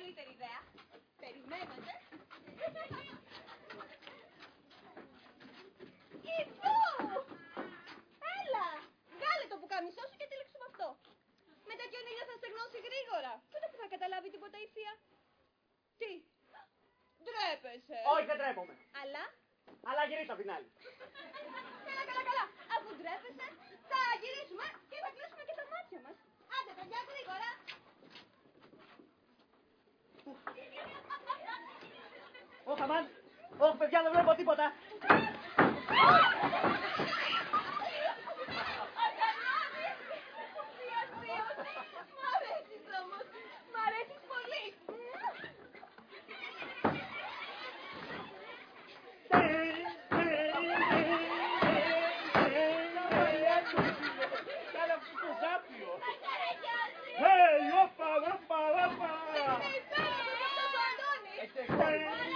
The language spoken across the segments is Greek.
καλύτερη ιδέα. Περιμένετε. Εδώ! Έλα! Βγάλε το πουκαμισό σου και τύλιξου με αυτό. Με τέτοιον ήλιο θα στεγνώσει γρήγορα. Και ούτε που θα καταλάβει τίποτα η θεία. Τι? Ντρέπεσαι. Όχι, δεν τρέπομαι. Αλλά γυρίσω απ' την άλλη. Καλά. Αφού ντρέπεσαι, θα γυρίσουμε και θα κλείσουμε και τα μάτια μας. Άντε, παιδιά, γρήγορα. Όχι, αμάν. Όχι, παιδιά, δεν βλέπω τίποτα. Μ' αρέσεις όμως. Μ' αρέσεις πολύ. Κάνε αυτό το ζάπιο. Όπα. Όπα. Είναι υπέροχος αυτός ο Αντώνης.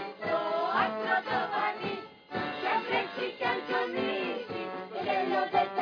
Κι αν χιονίσει, δεν